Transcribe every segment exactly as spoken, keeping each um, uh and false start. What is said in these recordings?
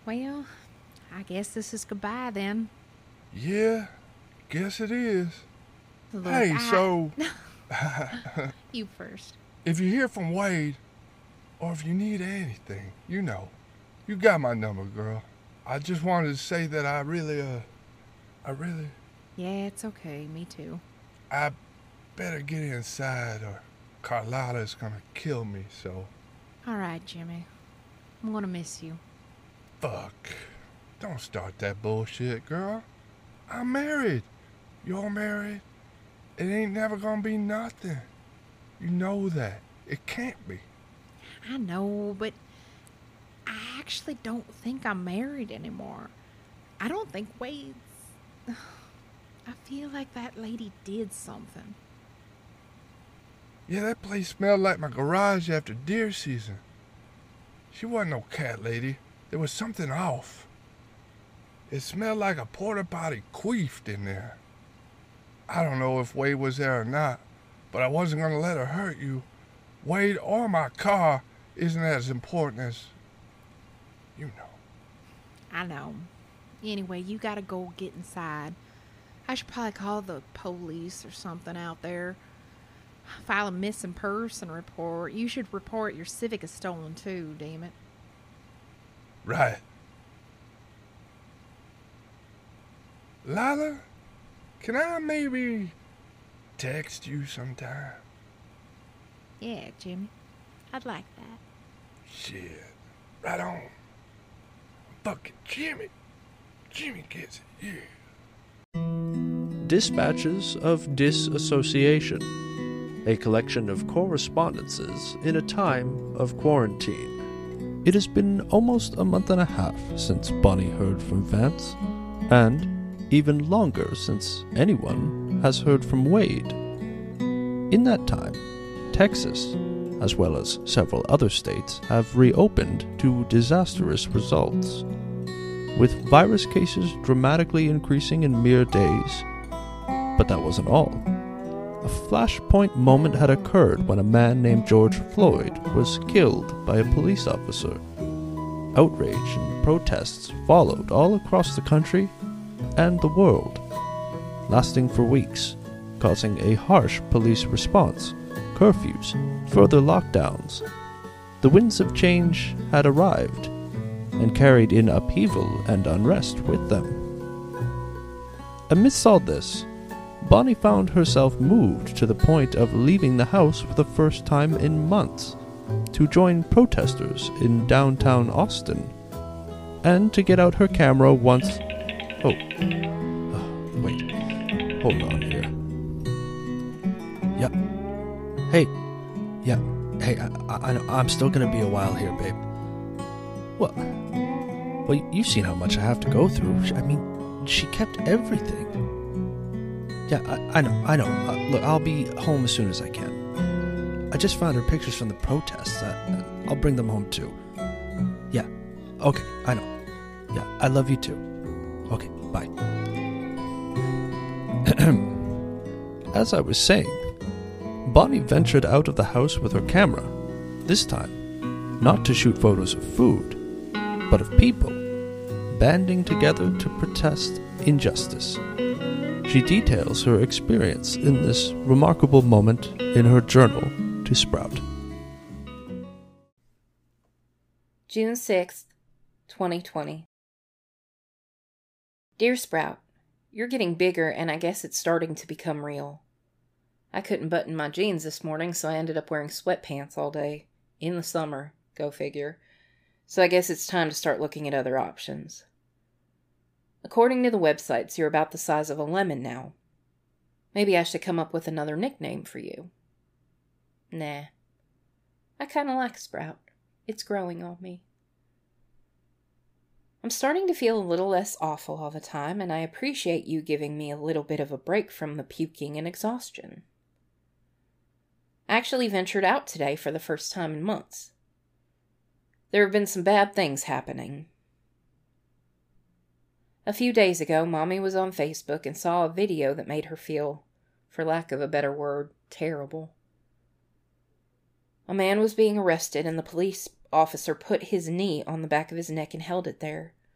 Well, I guess this is goodbye then. Yeah, guess it is. Look, Hey, I... so You first. if you hear from Wade, or if you need anything, you know, you got my number, girl. I just wanted to say that I really, uh, I really, Yeah, it's okay. Me too. I better get inside or Carlotta's gonna kill me, so. All right, Jimmy. I'm gonna miss you. Fuck. Don't start that bullshit, girl. I'm married. You're married. It ain't never gonna be nothing. You know that. It can't be. I know, but I actually don't think I'm married anymore. I don't think Wade's... I feel like that lady did something. Yeah, that place smelled like my garage after deer season. She wasn't no cat lady. There was something off. It smelled like a porta potty queefed in there. I don't know if Wade was there or not, but I wasn't gonna let her hurt you. Wade or my car isn't as important as... you know. I know. Anyway, you gotta go get inside. I should probably call the police or something out there. File a missing person report. You should report your Civic is stolen too, damn it. Right. Lila, can I maybe text you sometime? Yeah, Jimmy. I'd like that. Shit. Right on. Fucking Jimmy. Jimmy gets it, yeah. Dispatches of Disassociation, a collection of correspondences in a time of quarantine. It has been almost a month and a half since Bonnie heard from Vance, and even longer since anyone has heard from Wade. In that time, Texas, as well as several other states, have reopened to disastrous results, with virus cases dramatically increasing in mere days. But that wasn't all. A flashpoint moment had occurred when a man named George Floyd was killed by a police officer. Outrage and protests followed all across the country and the world, lasting for weeks, causing a harsh police response, curfews, further lockdowns. The winds of change had arrived and carried in upheaval and unrest with them. Amidst all this, Bonnie found herself moved to the point of leaving the house for the first time in months to join protesters in downtown Austin, and to get out her camera once... Oh, oh wait, hold on here. Yeah, hey, yeah, hey, I, I, I'm still gonna be a while here, babe. Well, well, you've seen how much I have to go through. I mean, she kept everything. Yeah, I, I know, I know. Uh, look, I'll be home as soon as I can. I just found her pictures from the protests. Uh, I'll bring them home too. Yeah, okay, I know. Yeah, I love you too. Okay, bye. As I was saying, Bonnie ventured out of the house with her camera, this time not to shoot photos of food, but of people banding together to protest injustice. She details her experience in this remarkable moment in her journal to Sprout. June sixth, twenty twenty. Dear Sprout, you're getting bigger and I guess it's starting to become real. I couldn't button my jeans this morning, so I ended up wearing sweatpants all day. In the summer, go figure. So I guess it's time to start looking at other options. According to the websites, you're about the size of a lemon now. Maybe I should come up with another nickname for you. Nah. I kinda like Sprout. It's growing on me. I'm starting to feel a little less awful all the time, and I appreciate you giving me a little bit of a break from the puking and exhaustion. I actually ventured out today for the first time in months. There have been some bad things happening. A few days ago, Mommy was on Facebook and saw a video that made her feel, for lack of a better word, terrible. A man was being arrested and the police officer put his knee on the back of his neck and held it there.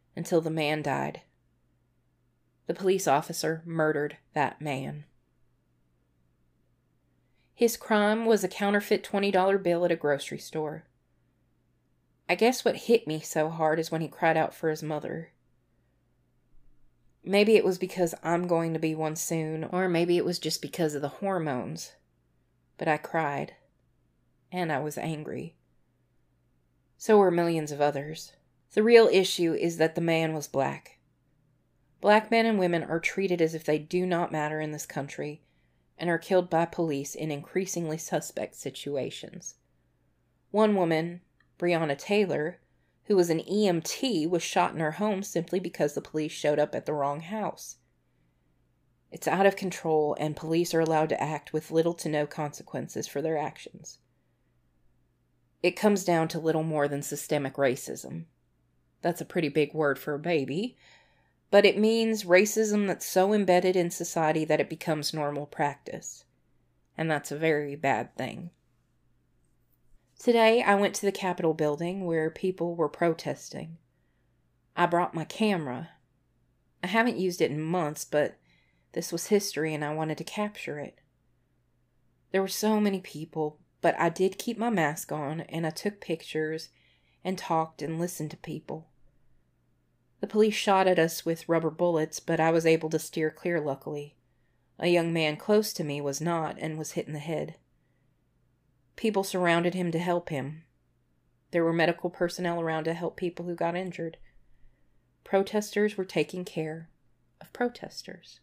until the man died. The police officer murdered that man. His crime was a counterfeit twenty dollar bill at a grocery store. I guess what hit me so hard is when he cried out for his mother. Maybe it was because I'm going to be one soon, or maybe it was just because of the hormones. But I cried, and I was angry. So were millions of others. The real issue is that the man was black. Black men and women are treated as if they do not matter in this country, and are killed by police in increasingly suspect situations. One woman, Breonna Taylor, who was an E M T, was shot in her home simply because the police showed up at the wrong house. It's out of control, and police are allowed to act with little to no consequences for their actions. It comes down to little more than systemic racism. That's a pretty big word for a baby, but it means racism that's so embedded in society that it becomes normal practice. And that's a very bad thing. Today, I went to the Capitol building where people were protesting. I brought my camera. I haven't used it in months, but this was history and I wanted to capture it. There were so many people, but I did keep my mask on and I took pictures and talked and listened to people. The police shot at us with rubber bullets, but I was able to steer clear, luckily. A young man close to me was not and was hit in the head. People surrounded him to help him. There were medical personnel around to help people who got injured. Protesters were taking care of protesters.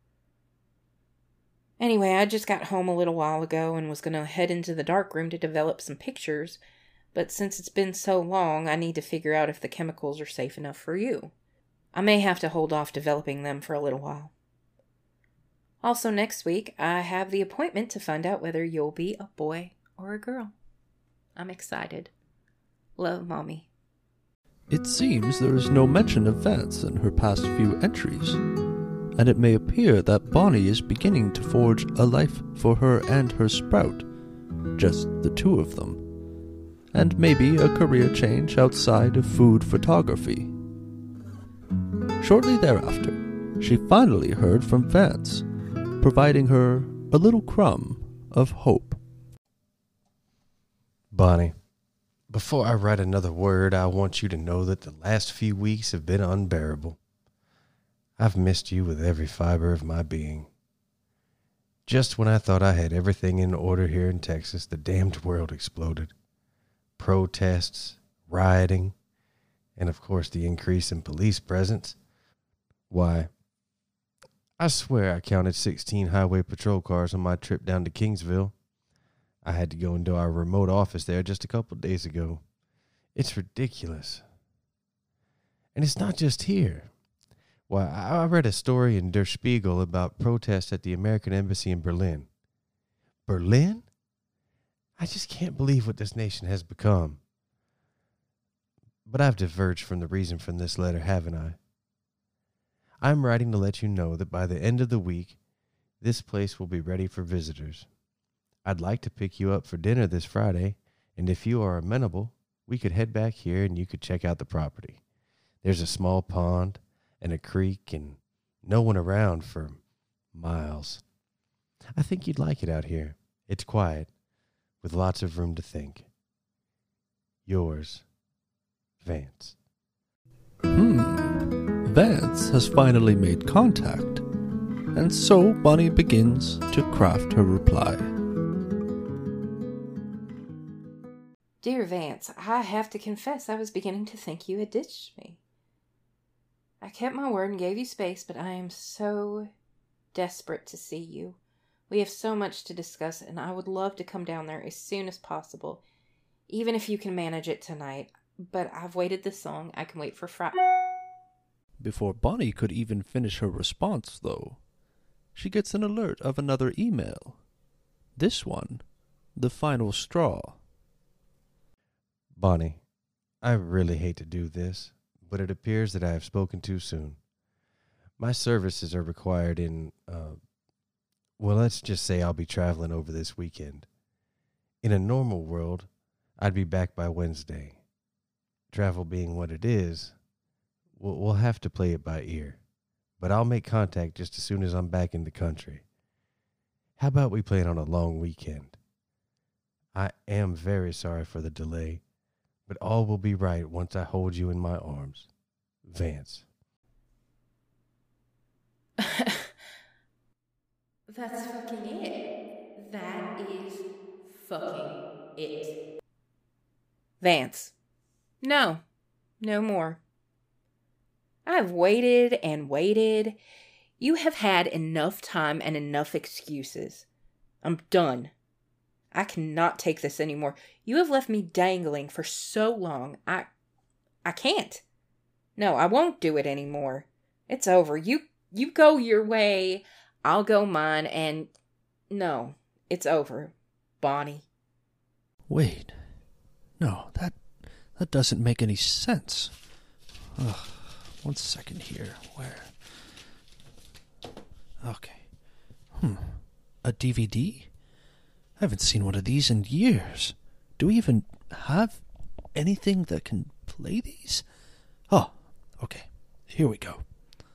Anyway, I just got home a little while ago and was going to head into the darkroom to develop some pictures, but since it's been so long, I need to figure out if the chemicals are safe enough for you. I may have to hold off developing them for a little while. Also, next week, I have the appointment to find out whether you'll be a boy or a girl. I'm excited. Love, Mommy. It seems there is no mention of Vance in her past few entries, and it may appear that Bonnie is beginning to forge a life for her and her sprout, just the two of them, and maybe a career change outside of food photography. Shortly thereafter, she finally heard from Vance, providing her a little crumb of hope. Bonnie, before I write another word, I want you to know that the last few weeks have been unbearable. I've missed you with every fiber of my being. Just when I thought I had everything in order here in Texas, the damned world exploded. Protests, rioting, and of course the increase in police presence. Why, I swear I counted sixteen highway patrol cars on my trip down to Kingsville. I had to go into our remote office there just a couple of days ago. It's ridiculous. And it's not just here. Why, I read a story in Der Spiegel about protests at the American Embassy in Berlin. Berlin? I just can't believe what this nation has become. But I've diverged from the reason for this letter, haven't I? I'm writing to let you know that by the end of the week, this place will be ready for visitors. I'd like to pick you up for dinner this Friday, and if you are amenable, we could head back here and you could check out the property. There's a small pond and a creek and no one around for miles. I think you'd like it out here. It's quiet, with lots of room to think. Yours, Vance. Hmm. Vance has finally made contact, and so Bonnie begins to craft her reply. Dear Vance, I have to confess I was beginning to think you had ditched me. I kept my word and gave you space, but I am so desperate to see you. We have so much to discuss, and I would love to come down there as soon as possible, even if you can manage it tonight. But I've waited this long, I can wait for Friday. Before Bonnie could even finish her response, though, she gets an alert of another email. This one, the final straw. Bonnie, I really hate to do this, but it appears that I have spoken too soon. My services are required in, uh, well, let's just say I'll be traveling over this weekend. In a normal world, I'd be back by Wednesday. Travel being what it is, we'll, we'll have to play it by ear. But I'll make contact just as soon as I'm back in the country. How about we plan on a long weekend? I am very sorry for the delay, but all will be right once I hold you in my arms. Vance. That's fucking it. That is fucking it. Vance. No. No more. I've waited and waited. You have had enough time and enough excuses. I'm done. I cannot take this anymore. You have left me dangling for so long. I I can't. No, I won't do it anymore. It's over. You you go your way. I'll go mine, and no, it's over. Bonnie. Wait. No, that that doesn't make any sense. Ugh, one second here. Where? Okay. Hmm. A D V D? I haven't seen one of these in years. Do we even have anything that can play these? Oh, okay. Here we go.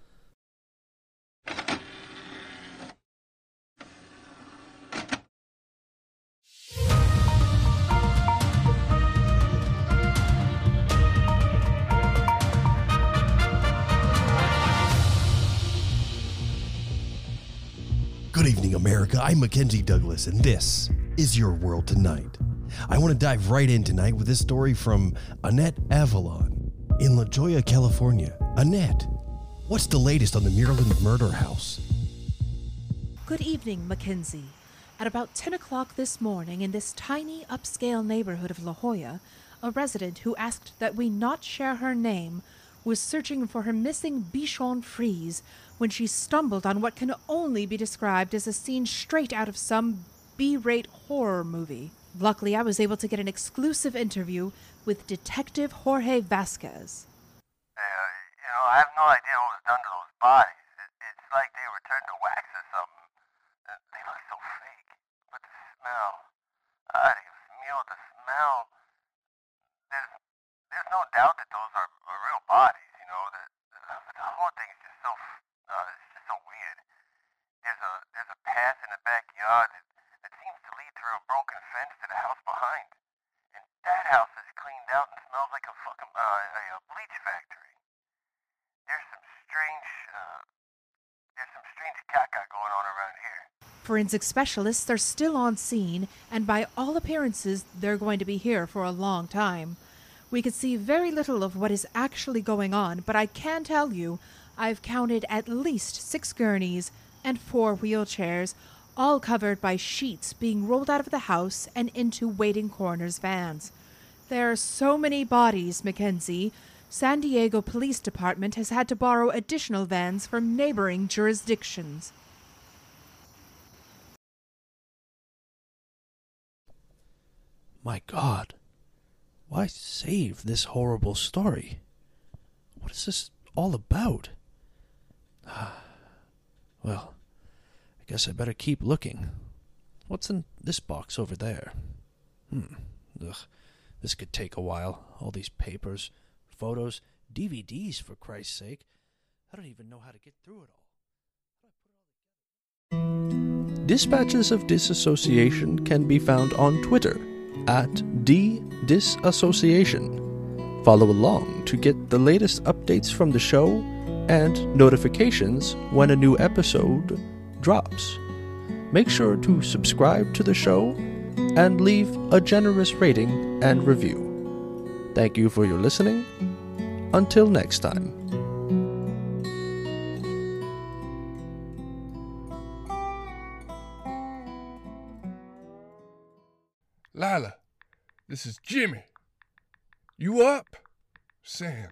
Good evening, America. I'm Mackenzie Douglas, and this is Your World Tonight. I want to dive right in tonight with this story from Annette Avalon in La Jolla, California. Annette, what's the latest on the Maryland murder house? Good evening, Mackenzie. At about ten o'clock this morning in this tiny upscale neighborhood of La Jolla, a resident who asked that we not share her name was searching for her missing Bichon Frise when she stumbled on what can only be described as a scene straight out of some B-rate horror movie. Luckily, I was able to get an exclusive interview with Detective Jorge Vasquez. Hey, uh, you know, I have no idea what was done to those bodies. It, it's like they were turned to wax or something. Uh, they look so fake. But the smell, ah, Dios mío, the smell. There's, there's no doubt that those are, are real bodies, you know. The, uh, the whole thing is just so, uh, it's just so weird. There's a, there's a path in the backyard that, that seems to lead through a broken fence to the house behind. And that house is cleaned out and smells like a fucking, uh, a, a bleach factory. There's some strange, uh, there's some strange caca going on around here. Forensic specialists are still on scene, and by all appearances, they're going to be here for a long time. We could see very little of what is actually going on, but I can tell you I've counted at least six gurneys and four wheelchairs, all covered by sheets being rolled out of the house and into waiting coroner's vans. There are so many bodies, Mackenzie. San Diego Police Department has had to borrow additional vans from neighboring jurisdictions. My God. Why save this horrible story? What is this all about? Well, I guess I better keep looking. What's in this box over there? Hmm. Ugh. This could take a while. All these papers, photos, D V Ds, for Christ's sake. I don't even know how to get through it all. Dispatches of Disassociation can be found on Twitter at D-Disassociation. Follow along to get the latest updates from the show and notifications when a new episode drops. Make sure to subscribe to the show and leave a generous rating and review. Thank you for your listening. Until next time. Lila, this is Jimmy. You up? Sand.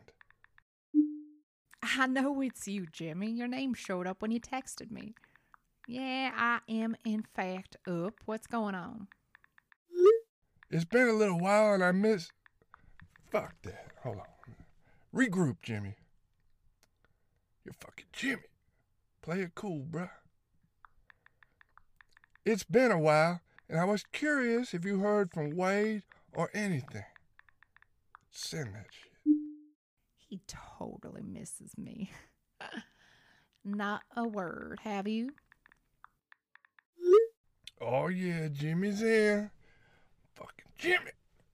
I know it's you, Jimmy. Your name showed up when you texted me. Yeah, I am in fact up. What's going on? It's been a little while and I miss... Fuck that. Hold on. Regroup, Jimmy. You're fucking Jimmy. Play it cool, bruh. It's been a while, and I was curious if you heard from Wade or anything. Send that shit. He totally misses me. Not a word, have you? Oh, yeah, Jimmy's in. Fucking Jimmy.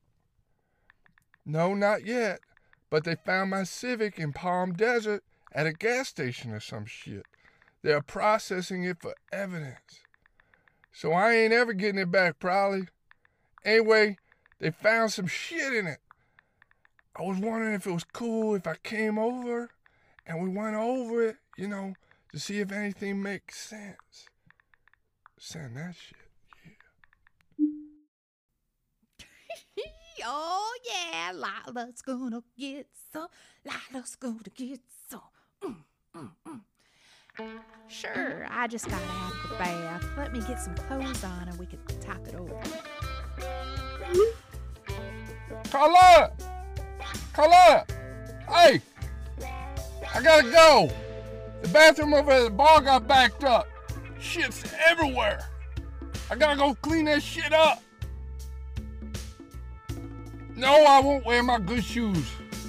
No, not yet. But they found my Civic in Palm Desert at a gas station or some shit. They're processing it for evidence. So I ain't ever getting it back, probably. Anyway, they found some shit in it. I was wondering if it was cool if I came over and we went over it, you know, to see if anything makes sense. Send that shit, yeah. Oh, yeah, Lila's gonna get some. Lila's gonna get some. Mm, mm, mm. Sure, I just got out of the bath. Let me get some clothes on and we can talk it over. Carla! Carla! Hey! I gotta go! The bathroom over at the bar got backed up. Shit's everywhere. I gotta go clean that shit up. No, I won't wear my good shoes.